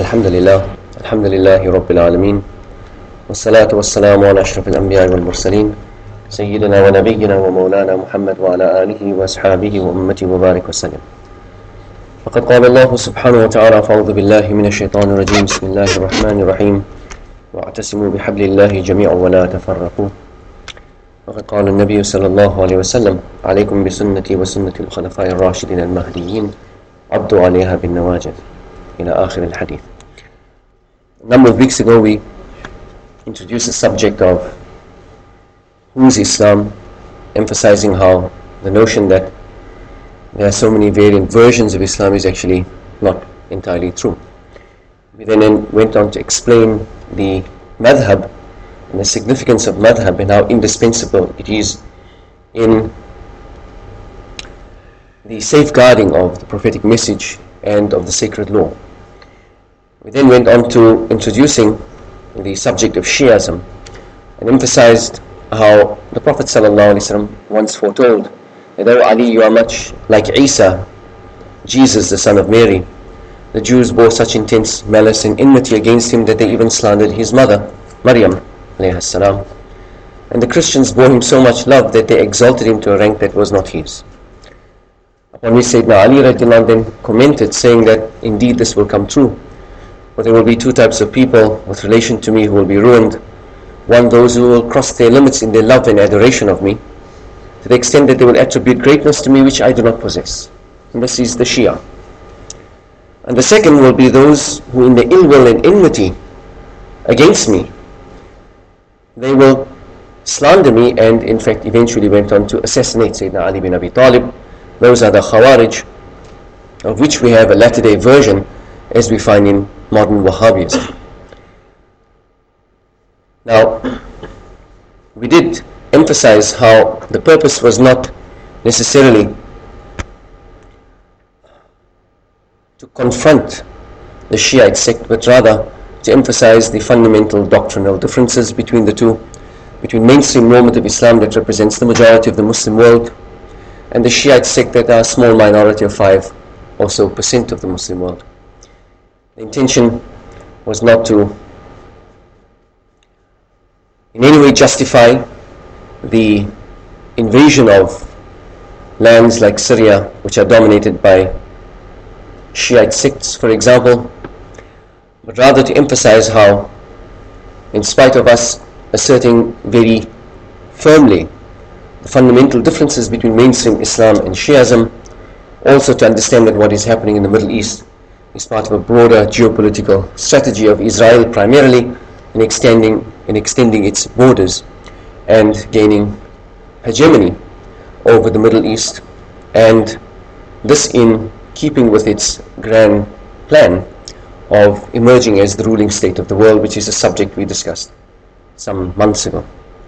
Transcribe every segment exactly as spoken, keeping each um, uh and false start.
الحمد لله الحمد لله رب العالمين والصلاة والسلام على أشرف الأنبياء والمرسلين سيدنا ونبينا ومولانا محمد وعلى آله وأصحابه وأمته وبارك وسلم. فقد قال الله سبحانه وتعالى: فأعوذ بالله من الشيطان الرجيم، بسم الله الرحمن الرحيم، واعتصموا بحبل الله جميعا ولا تفرقوا. وقد قال النبي صلى الله عليه وسلم: عليكم بسنتي وسنة الخلفاء الراشدين المهديين عضوا عليها بالنواجذ إلى آخر الحديث. A number of weeks ago we introduced the subject of whose Islam, emphasizing how the notion that there are so many variant versions of Islam is actually not entirely true. We then went on to explain the madhab and the significance of madhab and how indispensable it is in the safeguarding of the prophetic message and of the sacred law. We then went on to introducing the subject of Shi'ism and emphasized how the Prophet ﷺ once foretold that, "O Ali, you are much like Isa, Jesus the son of Mary. The Jews bore such intense malice and enmity against him that they even slandered his mother, Maryam alayhi salam. And the Christians bore him so much love that they exalted him to a rank that was not his." Upon which Sayyidina Ali radiallahu anhu then commented, saying that indeed this will come true. For there will be two types of people with relation to me who will be ruined. One, those who will cross their limits in their love and adoration of me, to the extent that they will attribute greatness to me which I do not possess. And this is the Shia. And the second will be those who in their ill will and enmity against me, they will slander me and in fact eventually went on to assassinate Sayyidina Ali bin Abi Talib. Those are the Khawarij, of which we have a latter-day version as we find in modern Wahhabism. Now, we did emphasize how the purpose was not necessarily to confront the Shiite sect, but rather to emphasize the fundamental doctrinal differences between the two, between mainstream normative Islam that represents the majority of the Muslim world and the Shiite sect that are a small minority of five or so percent of the Muslim world. The intention was not to in any way justify the invasion of lands like Syria, which are dominated by Shiite sects, for example, but rather to emphasize how, in spite of us asserting very firmly the fundamental differences between mainstream Islam and Shi'ism, also to understand that what is happening in the Middle East is part of a broader geopolitical strategy of Israel primarily in extending, in extending its borders and gaining hegemony over the Middle East, and this in keeping with its grand plan of emerging as the ruling state of the world, which is a subject we discussed some months ago.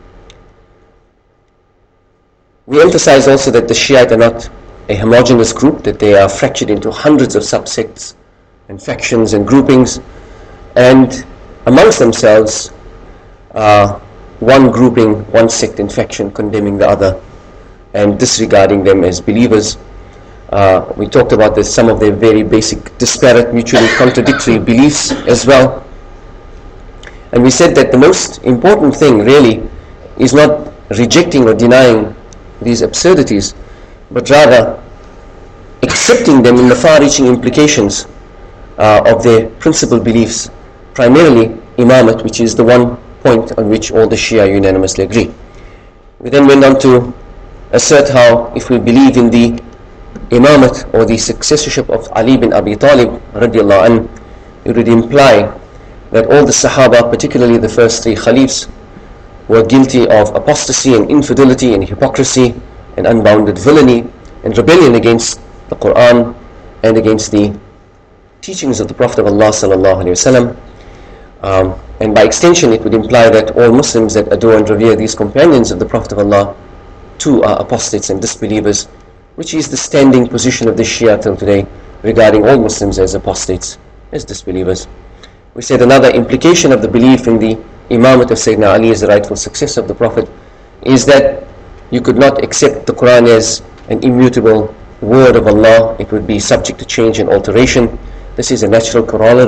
We emphasize also that the Shiite are not a homogeneous group, that they are fractured into hundreds of subsects and factions and groupings, and amongst themselves uh, one grouping, one sect and faction condemning the other and disregarding them as believers. Uh, we talked about this, some of their very basic, disparate, mutually contradictory beliefs as well. And we said that the most important thing really is not rejecting or denying these absurdities, but rather accepting them in the far-reaching implications uh, of their principal beliefs, primarily Imamat, which is the one point on which all the Shia unanimously agree. We then went on to assert how if we believe in the Imamat or the successorship of Ali bin Abi Talib radiallahu anhu, it would imply that all the Sahaba, particularly the first three Khalifs, were guilty of apostasy and infidelity and hypocrisy and unbounded villainy and rebellion against the Quran and against the teachings of the Prophet of Allah sallallahu alaihi wasallam. Um, and by extension it would imply that all Muslims that adore and revere these companions of the Prophet of Allah too are apostates and disbelievers, which is the standing position of the Shia till today, regarding all Muslims as apostates, as disbelievers. We said another implication of the belief in the Imamat of Sayyidina Ali as the rightful successor of the Prophet is that you could not accept the Quran as an immutable word of Allah. It would be subject to change and alteration. This is a natural corollary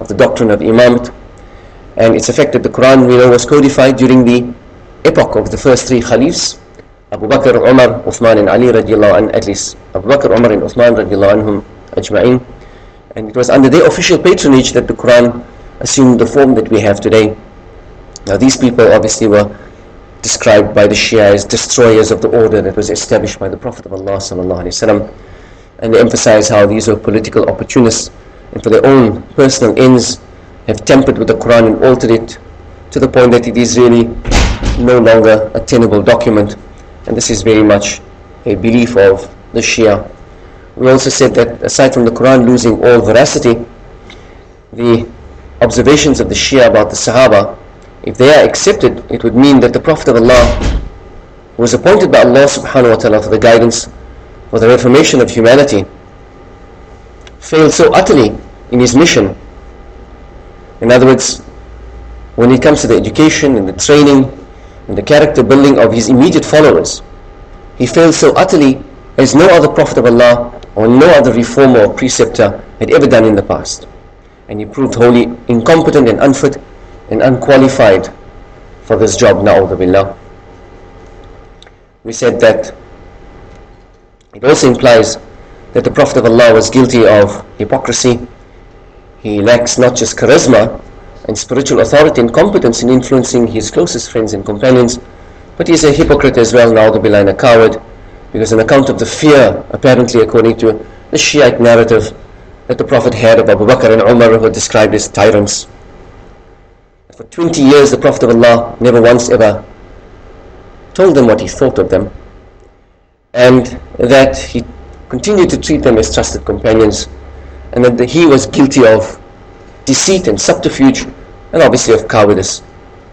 of the doctrine of Imamate, and its effect that the Quran, we know, was codified during the epoch of the first three Khalifs, Abu Bakr, Umar, Uthman and Ali radiallahu anhu, at least Abu Bakr, Umar and Uthman radiallahu anhum ajma'in. And it was under their official patronage that the Quran assumed the form that we have today. Now these people obviously were described by the Shia as destroyers of the order that was established by the Prophet of Allah sallallahu alaihi wasallam, and they emphasize how these are political opportunists and for their own personal ends have tampered with the Quran and altered it to the point that it is really no longer a tenable document. And this is very much a belief of the Shia. We also said that aside from the Quran losing all veracity, the observations of the Shia about the Sahaba, if they are accepted, it would mean that the Prophet of Allah was appointed by Allah subhanahu wa ta'ala for the guidance, for the reformation of humanity, failed so utterly in his mission. In other words, when it comes to the education and the training and the character building of his immediate followers, he failed so utterly as no other Prophet of Allah or no other reformer or preceptor had ever done in the past. And he proved wholly incompetent and unfit and unqualified for this job, na'udhu billah. We said that it also implies that the Prophet of Allah was guilty of hypocrisy. He lacks not just charisma and spiritual authority and competence in influencing his closest friends and companions, but he is a hypocrite as well, na'udhu billah, and a coward, because on account of the fear, apparently according to the Shiite narrative, that the Prophet had of Abu Bakr and Umar, who were described as tyrants. For twenty years the Prophet of Allah never once ever told them what he thought of them, and that he continued to treat them as trusted companions, and that he was guilty of deceit and subterfuge, and obviously of cowardice.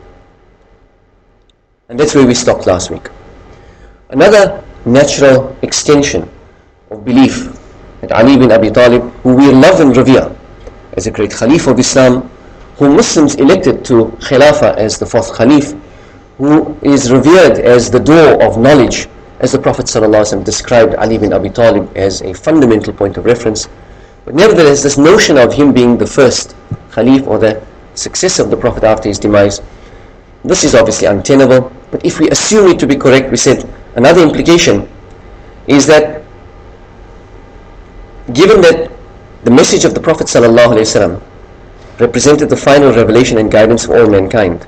And that's where we stopped last week. Another natural extension of belief that Ali bin Abi Talib, who we love and revere as a great Khalif of Islam, who Muslims elected to Khilafah as the fourth Khalif, who is revered as the door of knowledge, as the Prophet ﷺ described Ali bin Abi Talib as a fundamental point of reference. But nevertheless, this notion of him being the first Khalif or the successor of the Prophet after his demise, this is obviously untenable. But if we assume it to be correct, we said another implication is that given that the message of the Prophet ﷺ represented the final revelation and guidance for all mankind,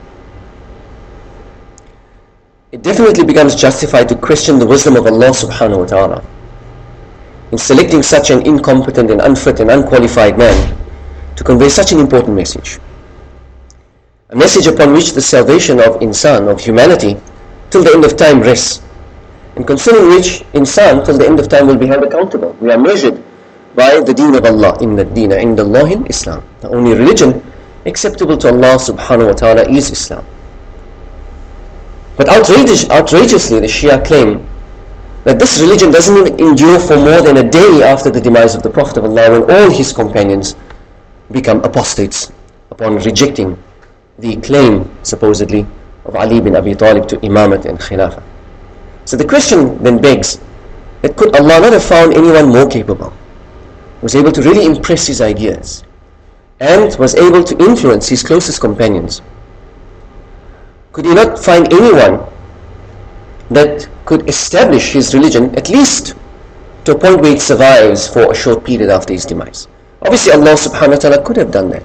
it definitely becomes justified to question the wisdom of Allah subhanahu wa ta'ala in selecting such an incompetent and unfit and unqualified man to convey such an important message. A message upon which the salvation of insan, of humanity, till the end of time rests, and concerning which insan till the end of time will be held accountable. We are measured by the deen of Allah. Inna ad-deena inda Allahi Islam. The only religion acceptable to Allah subhanahu wa ta'ala is Islam. But outrageous, outrageously the Shia claim that this religion doesn't even endure for more than a day after the demise of the Prophet of Allah, when all his companions become apostates upon rejecting the claim, supposedly, of Ali bin Abi Talib to Imamate and Khilafah. So the question then begs, that could Allah not have found anyone more capable, was able to really impress his ideas, and was able to influence his closest companions? Could he not find anyone that could establish his religion, at least to a point where it survives for a short period after his demise? Obviously Allah subhanahu wa ta'ala could have done that.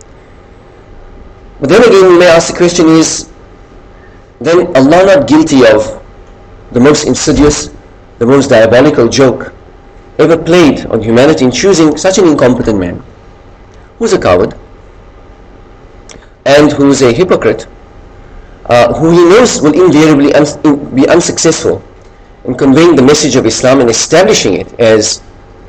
But then again we may ask the question, is then Allah not guilty of the most insidious, the most diabolical joke ever played on humanity in choosing such an incompetent man, who's a coward and who's a hypocrite, uh, who he knows will invariably un in, be unsuccessful in conveying the message of Islam and establishing it as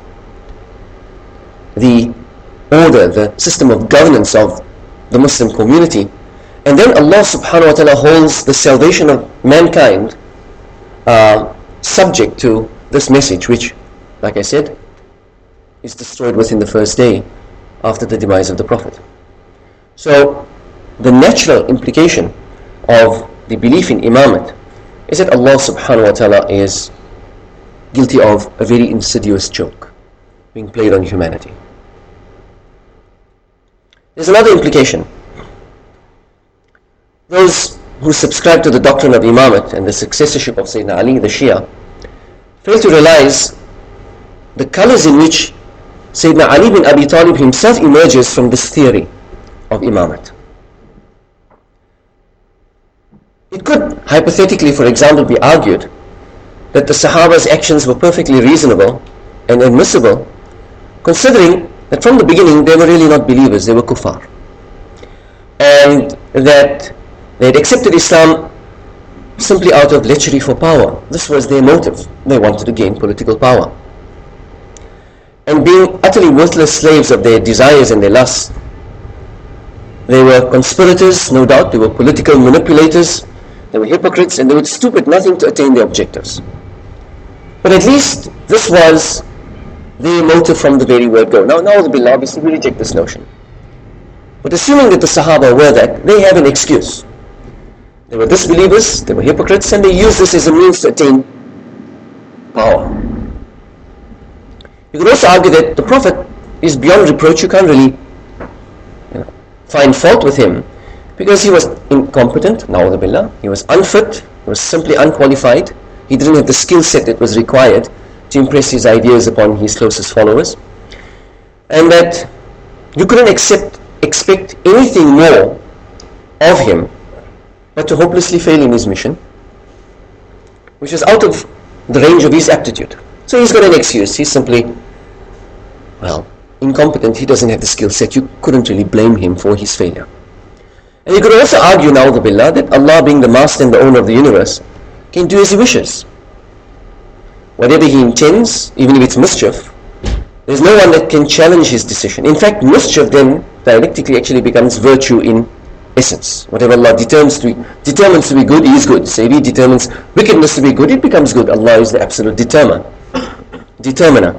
the order, the system of governance of the Muslim community. And then Allah subhanahu wa ta'ala holds the salvation of mankind uh, subject to this message, which, like I said, is destroyed within the first day after the demise of the Prophet. So the natural implication of the belief in Imamate is that Allah subhanahu wa ta'ala is guilty of a very insidious joke being played on humanity. There's another implication. Those who subscribe to the doctrine of Imamat and the successorship of Sayyidina Ali, the Shia, fail to realize the colors in which Sayyidina Ali bin Abi Talib himself emerges from this theory of Imamat. It could, hypothetically, for example, be argued that the Sahaba's actions were perfectly reasonable and admissible, considering that from the beginning they were really not believers, they were kuffar. And that they had accepted Islam simply out of lechery for power. This was their motive. They wanted to gain political power. And being utterly worthless slaves of their desires and their lusts, they were conspirators, no doubt. They were political manipulators. They were hypocrites, and they would stoop at nothing to attain their objectives. But at least this was their motive from the very word go. Now, na'udhu-billah, obviously we reject this notion. But assuming that the Sahaba were that, they have an excuse. They were disbelievers, they were hypocrites, and they used this as a means to attain power. You could also argue that the Prophet is beyond reproach. You can't really you know, find fault with him, because he was incompetent, na'udhu billah. He was unfit, he was simply unqualified. He didn't have the skill set that was required to impress his ideas upon his closest followers. And that you couldn't accept, expect anything more of him but to hopelessly fail in his mission, which is out of the range of his aptitude. So he's got an excuse. He's simply, well, incompetent. He doesn't have the skill set. You couldn't really blame him for his failure. And you could also argue, na'udhu billah, that Allah, being the master and the owner of the universe, can do as he wishes. Whatever he intends, even if it's mischief, there's no one that can challenge his decision. In fact, mischief then dialectically actually becomes virtue in essence. Whatever Allah determines to be, determines to be good, He is good. So if He determines wickedness to be good, it becomes good. Allah is the absolute determiner. determiner.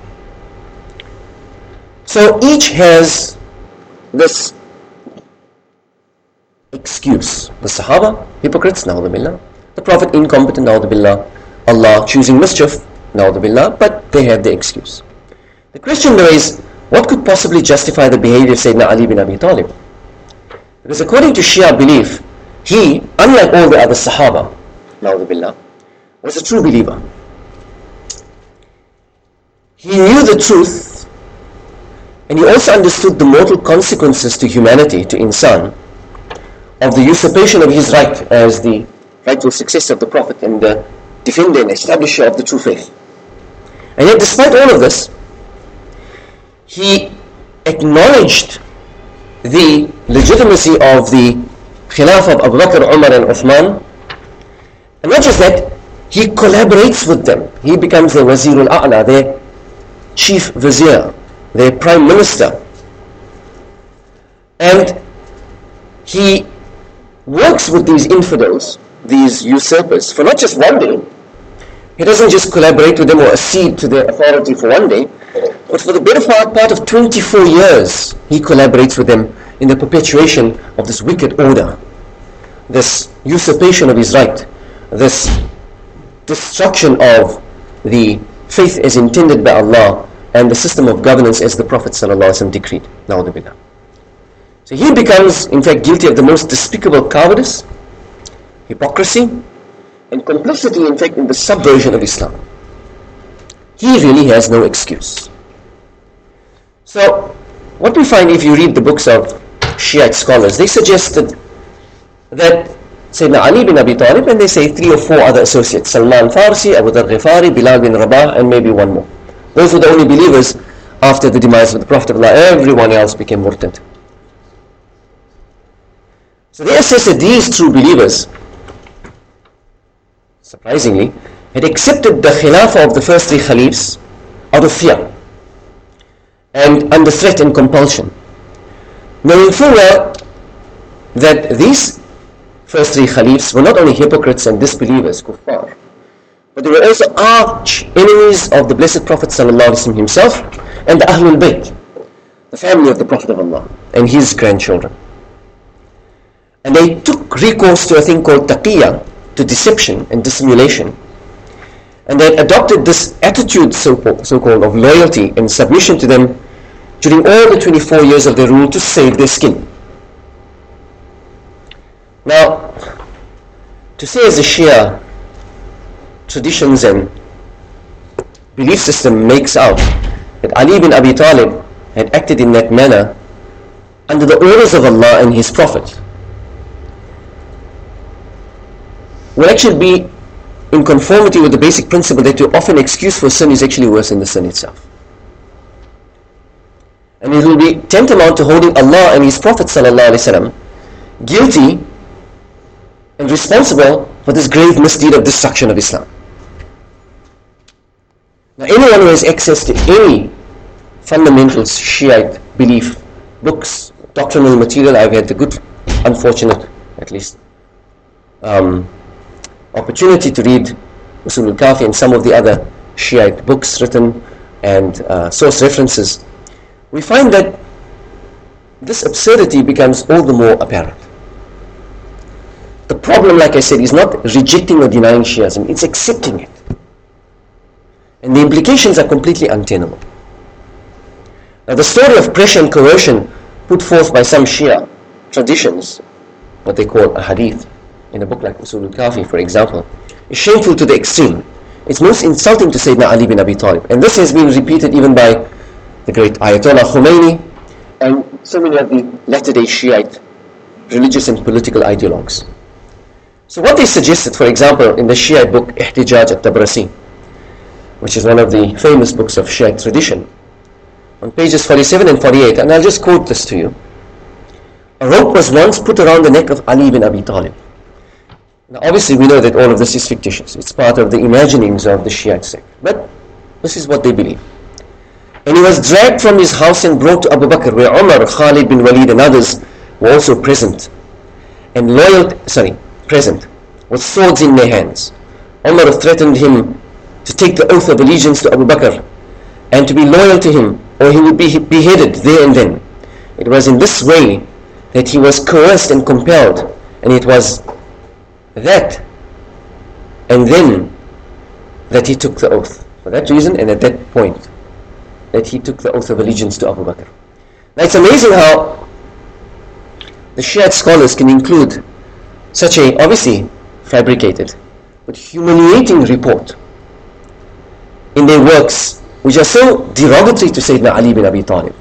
So each has this excuse. The Sahaba, hypocrites, na'udhu billah. The Prophet, incompetent, na'udhu billah. Allah choosing mischief, na'udhu billah. But they have the excuse. The question though is, what could possibly justify the behavior of Sayyidina Ali bin Abi Talib? Because according to Shia belief, he, unlike all the other Sahaba, na'udhu billah, was a true believer. He knew the truth, and he also understood the mortal consequences to humanity, to insan, of the usurpation of his right as the rightful successor of the Prophet and the defender and establisher of the true faith. And yet, despite all of this, he acknowledged the legitimacy of the Khilafah of Abu Bakr, Umar and Uthman. And not just that, he collaborates with them. He becomes their Wazir al-A'la, their chief vizier, their prime minister. And he works with these infidels, these usurpers, for not just one day. He doesn't just collaborate with them or accede to their authority for one day, but for the better part, part of twenty-four years, he collaborates with them in the perpetuation of this wicked order, this usurpation of his right, this destruction of the faith as intended by Allah and the system of governance as the Prophet ﷺ decreed. Na'udhu billah. So he becomes, in fact, guilty of the most despicable cowardice, hypocrisy, and complicity, in fact, in the subversion of Islam. He really has no excuse. So, what we find if you read the books of Shiite scholars, they suggested that Sayyidina Ali bin Abi Talib, and they say three or four other associates, Salman Farsi, Abu Dharr Ghifari, Bilal bin Rabah, and maybe one more. Those were the only believers after the demise of the Prophet of Allah. Everyone else became murtad. So they assess that these true believers, surprisingly, had accepted the Khilafah of the first three Khalifs out of fear and under threat and compulsion, knowing full well that these first three Khalifs were not only hypocrites and disbelievers, kuffar, but they were also arch enemies of the Blessed Prophet ﷺ himself and the Ahlul Bayt, the family of the Prophet of Allah and his grandchildren. And they took recourse to a thing called taqiyya, to deception and dissimulation. And they adopted this attitude, so-called, so-called of loyalty and submission to them, during all the twenty-four years of their rule to save their skin. Now, to say as the Shia traditions and belief system makes out that Ali ibn Abi Talib had acted in that manner under the orders of Allah and His Prophet will actually be in conformity with the basic principle that to offer an excuse for sin is actually worse than the sin itself. And it will be tantamount to holding Allah and His Prophet ﷺ guilty and responsible for this grave misdeed of destruction of Islam. Now, anyone who has access to any fundamentals Shiite belief, books, doctrinal material, I've had the good, unfortunate, at least, um, opportunity to read Usul al-Kafi and some of the other Shiite books written and uh, source references, we find that this absurdity becomes all the more apparent. The problem, like I said, is not rejecting or denying Shiism, it's accepting it. And the implications are completely untenable. Now, the story of pressure and coercion put forth by some Shia traditions, what they call a hadith, in a book like Usul al-Kafi, for example, is shameful to the extreme. It's most insulting to Sayyidina Ali bin Abi Talib. And this has been repeated even by the great Ayatollah Khomeini and so many of the latter-day Shiite religious and political ideologues. So what they suggested, for example, in the Shiite book Ihtijaj al-Tabrasi, which is one of the famous books of Shiite tradition, on pages forty-seven and forty-eight, and I'll just quote this to you. A rope was once put around the neck of Ali bin Abi Talib. Now obviously we know that all of this is fictitious. It's part of the imaginings of the Shiite sect. But this is what they believe. And he was dragged from his house and brought to Abu Bakr, where Umar, Khalid bin Walid and others were also present. And loyal, sorry, present, with swords in their hands. Umar threatened him to take the oath of allegiance to Abu Bakr and to be loyal to him, or he would be beheaded there and then. It was in this way that he was coerced and compelled, and it was that and then that he took the oath. For that reason and at that point that he took the oath of allegiance to Abu Bakr. Now it's amazing how the Shiite scholars can include such a obviously fabricated but humiliating report in their works, which are so derogatory to Sayyidina Ali bin Abi Talib.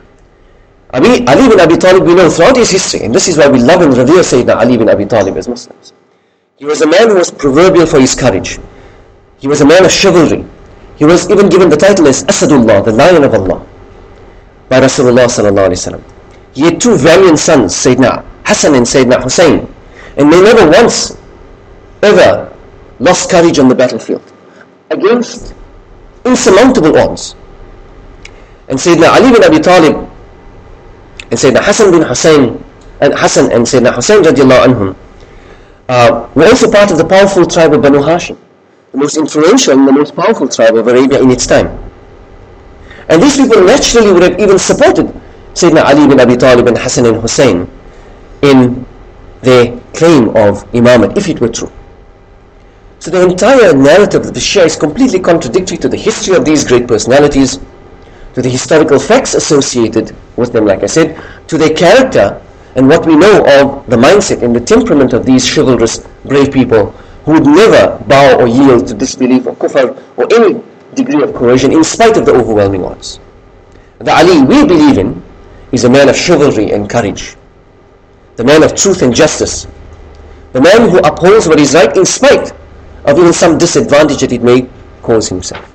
Ali, Ali bin Abi Talib, we know throughout his history, and this is why we love and revere Sayyidina Ali bin Abi Talib as Muslims. He was a man who was proverbial for his courage. He was a man of chivalry. He was even given the title as Asadullah, the Lion of Allah, by Rasulullah sallallahu alaihi wasallam. He had two valiant sons, Sayyidina Hassan and Sayyidina Hussein, and they never once ever lost courage on the battlefield against insurmountable odds. And Sayyidina Ali bin Abi Talib and Sayyidina Hassan bin Hussein and Hassan and Sayyidina Hussein radiallahu anhum uh, were also part of the powerful tribe of Banu Hashim, the most influential and the most powerful tribe of Arabia in its time. And these people naturally would have even supported Sayyidina Ali bin Abi Talib and Hassan and Hussein in their claim of imamate, if it were true. So the entire narrative of the Shia is completely contradictory to the history of these great personalities, to the historical facts associated with them, like I said, to their character and what we know of the mindset and the temperament of these chivalrous, brave people who would never bow or yield to disbelief or kufr or any degree of coercion in spite of the overwhelming odds. The Ali we believe in is a man of chivalry and courage, the man of truth and justice, the man who upholds what is right in spite of even some disadvantage that it may cause himself.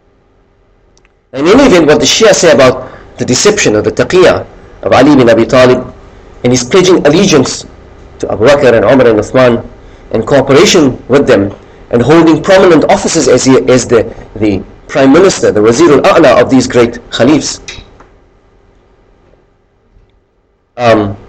In any event, what the Shia say about the deception or the taqiyya of Ali bin Abi Talib and his pledging allegiance to Abu Bakr and Umar and Uthman and cooperation with them and holding prominent offices as, he, as the, the Prime Minister, the Wazir al-A'la of these great Khalifs. Um,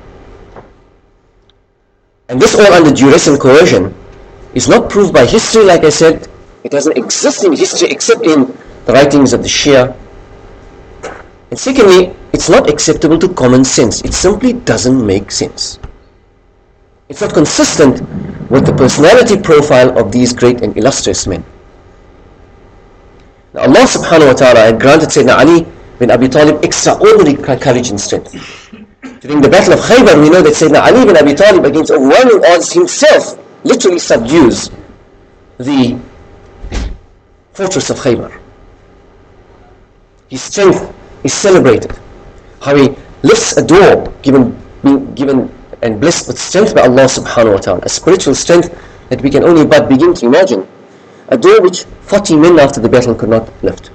and this all under duress and coercion is not proved by history, like I said. It doesn't exist in history except in the writings of the Shia. And secondly, it's not acceptable to common sense. It simply doesn't make sense. It's not consistent with the personality profile of these great and illustrious men. Now Allah subhanahu wa ta'ala had granted Sayyidina Ali bin Abi Talib extraordinary courage and strength. During the Battle of Khaybar, we know that Sayyidina Ali bin Abi Talib, against overwhelming odds, himself literally subdues the fortress of Khaybar. His strength is celebrated. How he lifts a door given, being given and blessed with strength by Allah subhanahu wa ta'ala, a spiritual strength that we can only but begin to imagine. A door which forty men after the battle could not lift.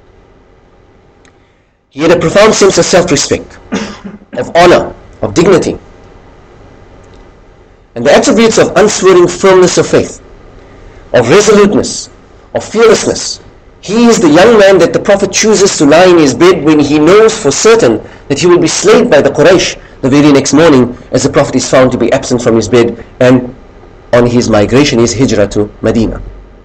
He had a profound sense of self-respect, of honor, of dignity, and the attributes of unswerving firmness of faith, of resoluteness, of fearlessness. He is the young man that the Prophet chooses to lie in his bed when he knows for certain that he will be slayed by the Quraysh the very next morning, as the Prophet is found to be absent from his bed and on his migration, his hijrah to Medina.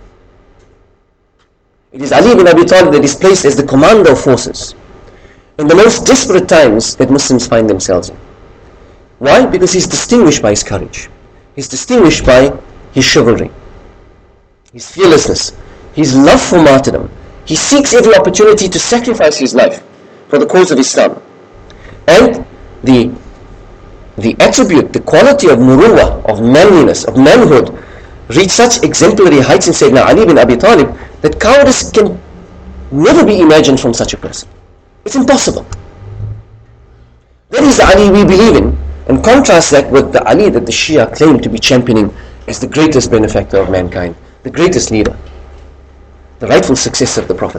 It is Ali bin Abi Talib that is placed as the commander of forces in the most desperate times that Muslims find themselves in. Why? Because he's distinguished by his courage. He's distinguished by his chivalry, his fearlessness, his love for martyrdom. He seeks every opportunity to sacrifice his life for the cause of Islam. And the, the attribute, the quality of muruwa, of manliness, of manhood, reach such exemplary heights in Sayyidina Ali bin Abi Talib that cowardice can never be imagined from such a person. It's impossible. That is the Ali we believe in, and contrast that with the Ali that the Shia claim to be championing as the greatest benefactor of mankind, the greatest leader, the rightful successor of the Prophet.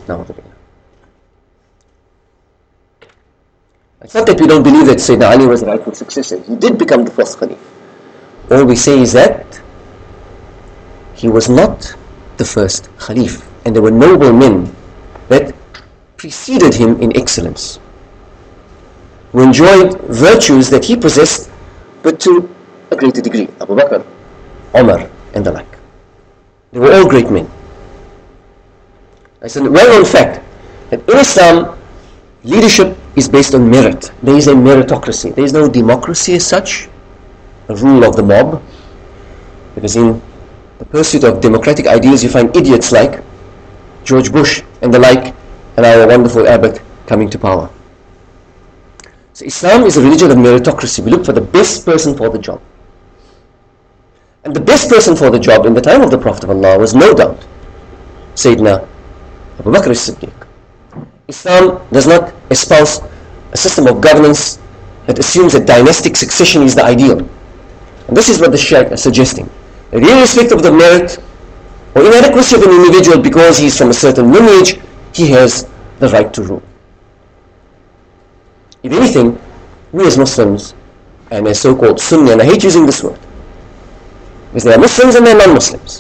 It's not that we don't believe that Sayyidina Ali was the rightful successor. He did become the fourth Khalif. All we say is that he was not the first Khalif, and there were noble men that preceded him in excellence, who enjoyed virtues that he possessed, but to a greater degree. Abu Bakr, Umar, and the like. They were all great men. It's a well-known fact that in Islam, leadership is based on merit. There is a meritocracy. There is no democracy as such, a rule of the mob, because in the pursuit of democratic ideals you find idiots like George Bush and the like, and our wonderful Abbott coming to power. So Islam is a religion of meritocracy. We look for the best person for the job. And the best person for the job in the time of the Prophet of Allah was no doubt Sayyidina Abu Bakr as-Siddiq. Islam does not espouse a system of governance that assumes that dynastic succession is the ideal. And this is what the Shia are suggesting. That irrespective of the merit or inadequacy of an individual because he is from a certain lineage, he has the right to rule. If anything, we as Muslims and as so-called Sunni, and I hate using this word, because there are Muslims and there are non-Muslims,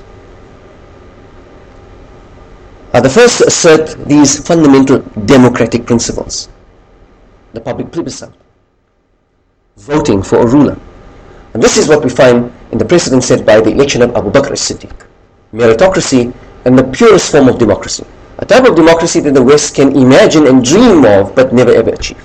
are the first to assert these fundamental democratic principles. The public plebiscite, voting for a ruler. And this is what we find in the precedent set by the election of Abu Bakr as-Siddiq. Meritocracy and the purest form of democracy. A type of democracy that the West can imagine and dream of but never ever achieve.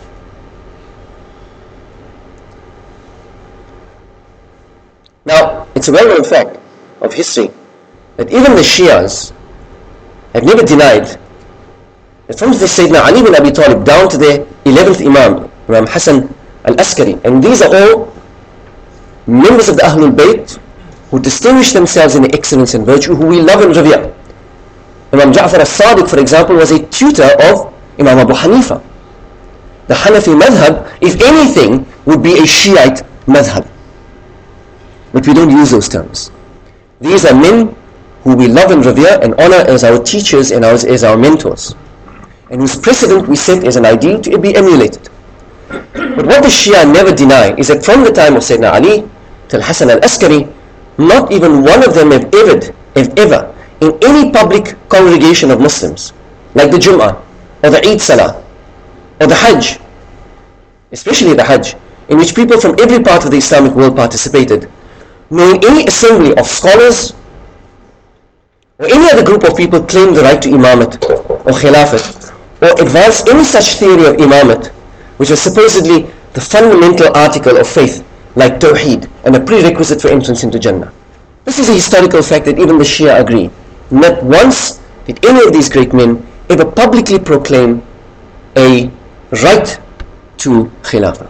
Now, it's a well-known fact of history that even the Shias have never denied that from the Sayyidina Ali bin Abi Talib down to the eleventh Imam, Imam Hassan al-Askari, and these are all members of the Ahlul Bayt who distinguish themselves in excellence and virtue, who we love and revere. Imam Ja'far al-Sadiq, for example, was a tutor of Imam Abu Hanifa. The Hanafi madhab, if anything, would be a Shiite madhab. But we don't use those terms. These are men who we love and revere and honor as our teachers and as, as our mentors, and whose precedent we set as an ideal to be emulated. But what the Shia never deny is that from the time of Sayyidina Ali till Hassan al-Askari, not even one of them have ever, have ever, in any public congregation of Muslims, like the Jum'ah, or the Eid Salah, or the Hajj, especially the Hajj, in which people from every part of the Islamic world participated, nor in any assembly of scholars, or any other group of people claim the right to imamat, or khilafat, or advance any such theory of imamat, which was supposedly the fundamental article of faith, like Tawheed, and a prerequisite for entrance into Jannah. This is a historical fact that even the Shia agree. Not once did any of these great men ever publicly proclaim a right to Khilafah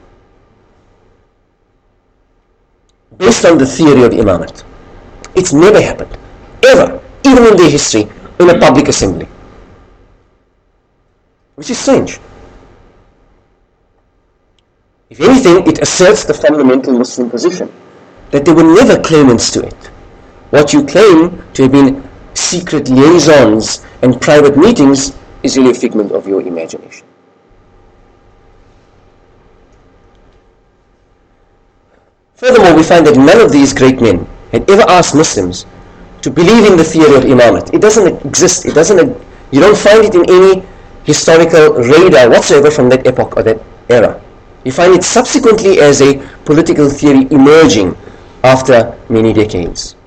based on the theory of Imamat. It's never happened, ever, even in their history, in a public assembly. Which is strange. If anything, it asserts the fundamental Muslim position, that there were never claimants to it. What you claim to have been secret liaisons and private meetings is really a figment of your imagination. Furthermore, we find that none of these great men had ever asked Muslims to believe in the theory of Imamat. It doesn't exist. It doesn't. You don't find it in any historical radar whatsoever from that epoch or that era. You find it subsequently as a political theory emerging after many decades.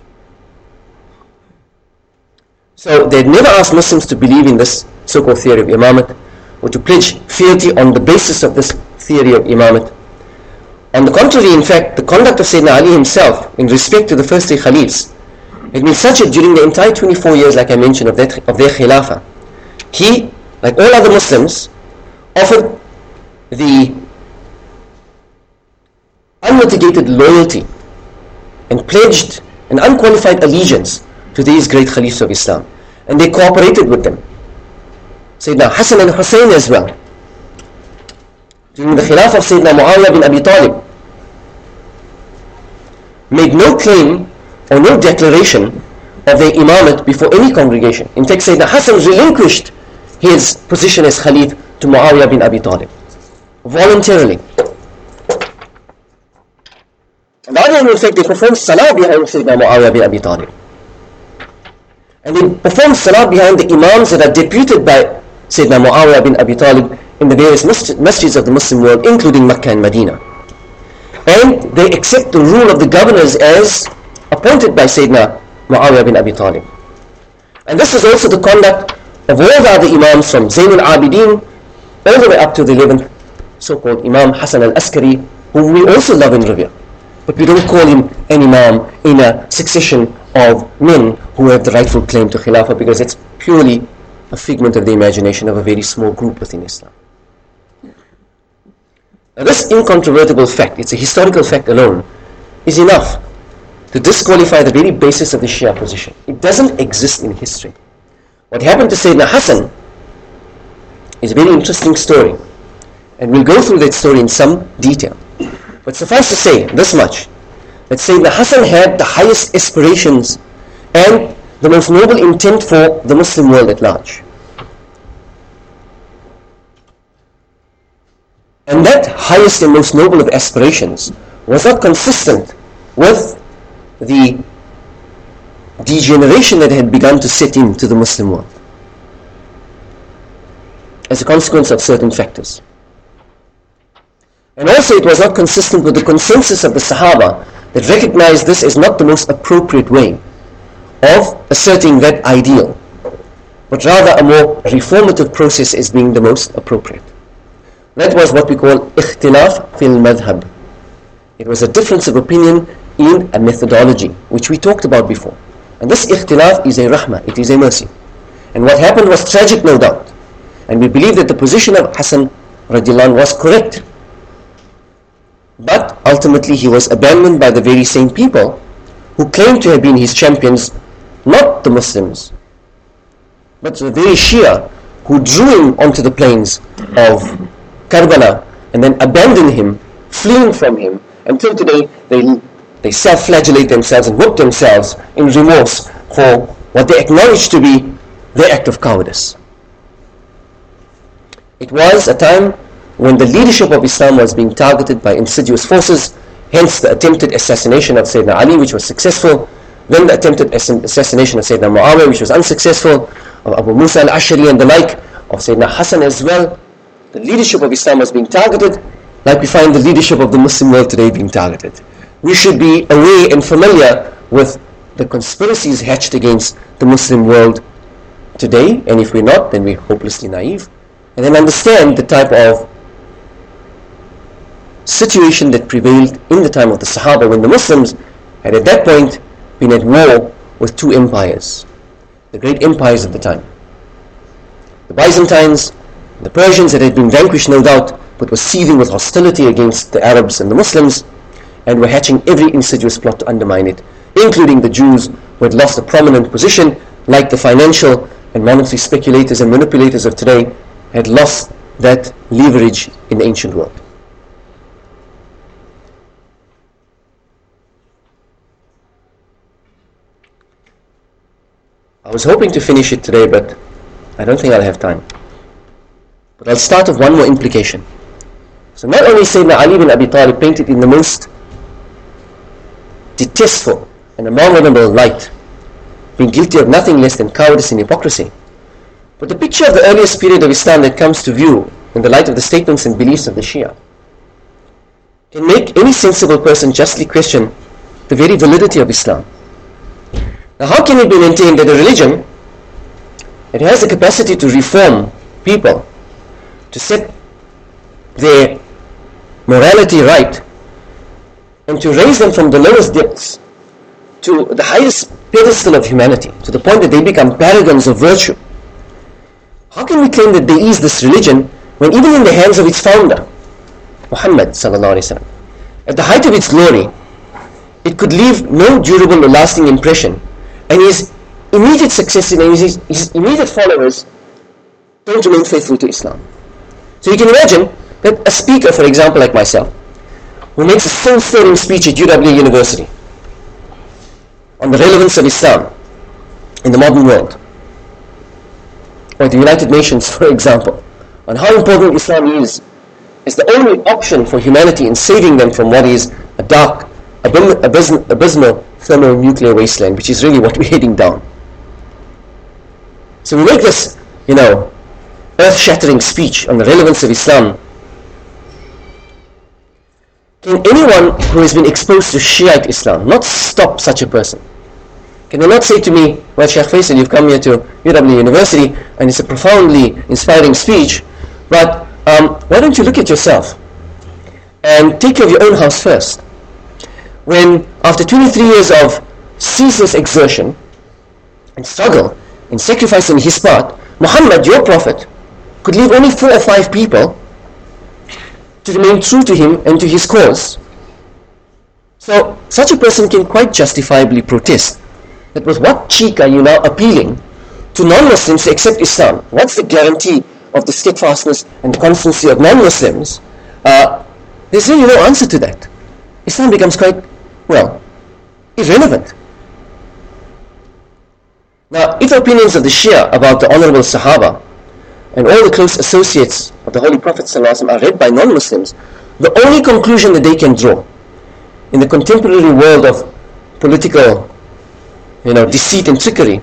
So they'd never asked Muslims to believe in this so-called theory of Imamat or to pledge fealty on the basis of this theory of Imamat. On the contrary, in fact, the conduct of Sayyidina Ali himself in respect to the first three Khalifs had been such that during the entire twenty-four years, like I mentioned, of, that, of their Khilafah, he, like all other Muslims, offered the unmitigated loyalty and pledged an unqualified allegiance to these great Khalifs of Islam. And they cooperated with them. Sayyidina Hassan and Hussein as well. During the Khilafah of Sayyidina Muawiyah bin Abi Talib, made no claim or no declaration of their imamat before any congregation. In fact, Sayyidina Hassan relinquished his position as Khalif to Muawiyah bin Abi Talib voluntarily. And other, in fact, they performed salah behind Sayyidina Muawiyah bin Abi Talib. And they performed salah behind the imams that are deputed by Sayyidina Muawiyah bin Abi Talib in the various masjids of the Muslim world, including Mecca and Medina. And they accept the rule of the governors as appointed by Sayyidina Muawiyah bin Abi Talib. And this is also the conduct of all the other imams from Zayn al-Abidin all the way up to the eleventh so-called Imam Hassan al-Askari, whom we also love and revere. But we don't call him an imam in a succession of men who have the rightful claim to Khilafah, because it's purely a figment of the imagination of a very small group within Islam. Now this incontrovertible fact, it's a historical fact alone, is enough to disqualify the very basis of the Shia position. It doesn't exist in history. What happened to Sayyidina Hassan is a very interesting story, and we'll go through that story in some detail. But suffice to say this much, that Sayyidina Hassan had the highest aspirations and the most noble intent for the Muslim world at large. And that highest and most noble of aspirations was not consistent with the degeneration that had begun to set into the Muslim world as a consequence of certain factors. And also it was not consistent with the consensus of the Sahaba that recognized this as not the most appropriate way of asserting that ideal, but rather a more reformative process as being the most appropriate. That was what we call ikhtilaf fil madhab. It was a difference of opinion in a methodology, which we talked about before. And this ikhtilaf is a rahmah, it is a mercy. And what happened was tragic, no doubt. And we believe that the position of Hassan radiallahu anhu was correct. But ultimately he was abandoned by the very same people who claimed to have been his champions, not the Muslims, but the very Shia who drew him onto the plains of Karbala and then abandoned him, fleeing from him. Until today they, they self-flagellate themselves and whip themselves in remorse for what they acknowledge to be their act of cowardice. It was a time when the leadership of Islam was being targeted by insidious forces, hence the attempted assassination of Sayyidina Ali, which was successful, then the attempted assassination of Sayyidina Muawiyah, which was unsuccessful, of Abu Musa al-Ashari and the like, of Sayyidina Hassan as well. The leadership of Islam was being targeted, like we find the leadership of the Muslim world today being targeted. We should be aware and familiar with the conspiracies hatched against the Muslim world today, and if we're not, then we're hopelessly naive, and then understand the type of situation that prevailed in the time of the Sahaba, when the Muslims had at that point been at war with two empires, the great empires of the time, the Byzantines The Persians that had been vanquished, no doubt, but were seething with hostility against the Arabs and the Muslims, and were hatching every insidious plot to undermine it, including the Jews who had lost a prominent position, like the financial and monetary speculators and manipulators of today, had lost that leverage in the ancient world. I was hoping to finish it today, but I don't think I'll have time. But I'll start with one more implication. So not only Sayyidina Ali bin Abi Talib painted in the most detestful and abominable light, being guilty of nothing less than cowardice and hypocrisy, but the picture of the earliest period of Islam that comes to view in the light of the statements and beliefs of the Shia can make any sensible person justly question the very validity of Islam. Now, how can it be maintained that a religion that has the capacity to reform people, to set their morality right, and to raise them from the lowest depths to the highest pedestal of humanity, to the point that they become paragons of virtue, how can we claim that there is this religion when even in the hands of its founder, Muhammad sallallahu alaihi wasallam, at the height of its glory, it could leave no durable or lasting impression, and his immediate successors and his, his immediate followers don't remain faithful to Islam? So you can imagine that a speaker, for example, like myself, who makes a soul-stirring speech at U W A University on the relevance of Islam in the modern world, or the United Nations, for example, on how important Islam is as the only option for humanity in saving them from what is a dark, abysmal, abysmal thermonuclear wasteland, which is really what we're heading down. So we make this, you know, earth-shattering speech on the relevance of Islam. Can anyone who has been exposed to Shiite Islam not stop such a person? Can they not say to me, well, Sheikh Faisal, you've come here to U W A University and it's a profoundly inspiring speech, but um, why don't you look at yourself and take care of your own house first? When after twenty-three years of ceaseless exertion and struggle and sacrifice on his part, Muhammad, your prophet, could leave only four or five people to remain true to him and to his cause. So such a person can quite justifiably protest that with what cheek are you now appealing to non-Muslims to accept Islam? What's the guarantee of the steadfastness and the constancy of non-Muslims? Uh, there's really no answer to that. Islam becomes quite, well, irrelevant. Now, if the opinions of the Shia about the honorable Sahaba and all the close associates of the Holy Prophet ﷺ are read by non-Muslims, the only conclusion that they can draw in the contemporary world of political, you know, deceit and trickery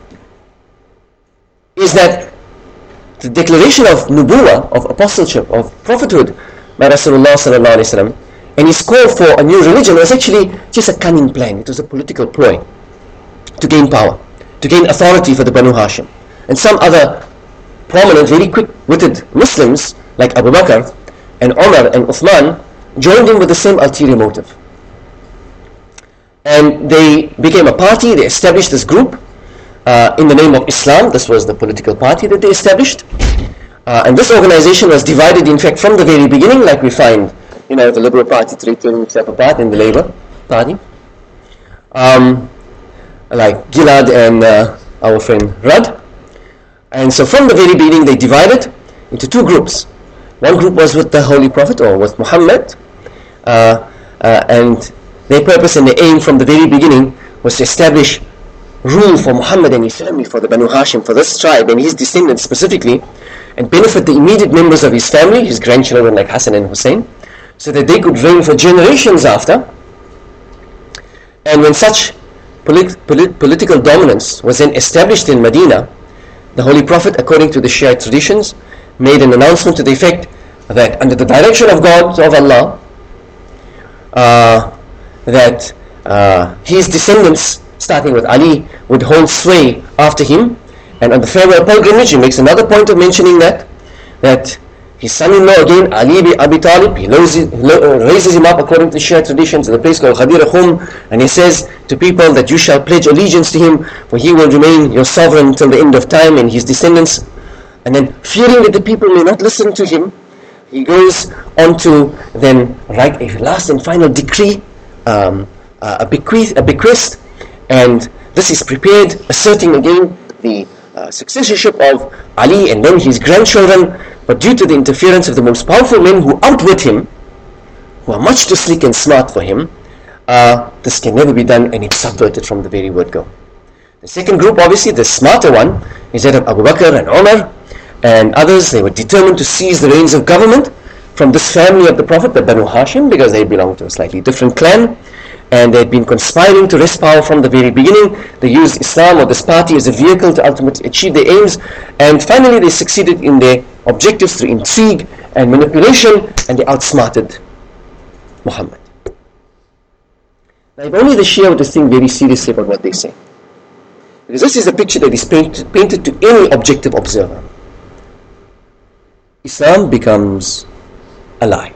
is that the declaration of nubuwah, of apostleship, of prophethood by Rasulullah sallallahu alaihi wasallam, and his call for a new religion was actually just a cunning plan. It was a political ploy to gain power, to gain authority for the Banu Hashim. And some other prominent, very quick-witted Muslims like Abu Bakr and Umar and Uthman joined in with the same ulterior motive. And they became a party. They established this group uh, in the name of Islam. This was the political party that they established. Uh, and this organization was divided, in fact, from the very beginning, like we find, you know, the Liberal Party turning itself apart in the Labour Party. Um, like Gilad and uh, our friend Rudd. And so from the very beginning they divided into two groups. One group was with the Holy Prophet, or with Muhammad, uh, uh, and their purpose and their aim from the very beginning was to establish rule for Muhammad and his family, for the Banu Hashim, for this tribe and his descendants specifically, and benefit the immediate members of his family, his grandchildren like Hassan and Hussein, so that they could reign for generations after. And when such polit- polit- political dominance was then established in Medina, the Holy Prophet, according to the Shiite traditions, made an announcement to the effect that under the direction of God, of Allah, uh, that uh, his descendants, starting with Ali, would hold sway after him. And on the farewell pilgrimage, he makes another point of mentioning that, that his son-in-law again, Ali bin Abi Talib, he raises him up according to Shia traditions in a place called Ghadir Khum, and he says to people that you shall pledge allegiance to him, for he will remain your sovereign till the end of time, and his descendants And then, fearing that the people may not listen to him, he goes on to then write a last and final decree, um, uh, a bequeath, a bequest, and this is prepared, asserting again the uh, successorship of Ali and then his grandchildren. But due to the interference of the most powerful men who outwit him, who are much too slick and smart for him, uh, this can never be done, and it's subverted from the very word go. The second group, obviously, the smarter one, is that of Abu Bakr and Umar and others. They were determined to seize the reins of government from this family of the Prophet, the Banu Hashim, because they belonged to a slightly different clan, and they had been conspiring to wrest power from the very beginning. They used Islam or this party as a vehicle to ultimately achieve their aims, and finally they succeeded in their objectives through intrigue and manipulation, and they outsmarted Muhammad. Now, if only the Shia were to think very seriously about what they say, because this is a picture that is painted, painted to any objective observer. Islam becomes a lie.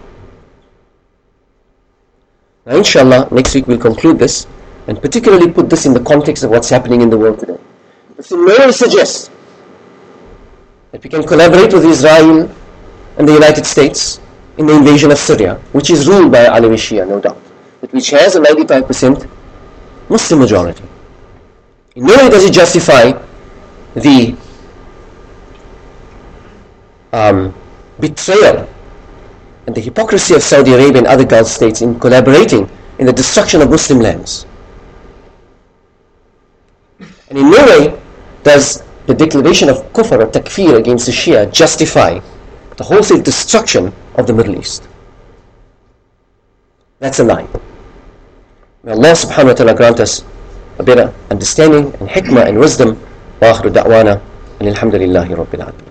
Now, inshallah, next week we'll conclude this, and particularly put this in the context of what's happening in the world today. If the may suggest that we can collaborate with Israel and the United States in the invasion of Syria, which is ruled by Alawi Shia, no doubt, but which has a ninety-five percent Muslim majority. In no way does it justify the um, betrayal and the hypocrisy of Saudi Arabia and other Gulf states in collaborating in the destruction of Muslim lands. And in no way does the declaration of kufr or takfir against the Shia justify the wholesale destruction of the Middle East. That's a lie. May Allah subhanahu wa ta'ala grant us a better understanding and hikmah and wisdom. Wa akhiru da'wana and alhamdulillahi rabbil alamin.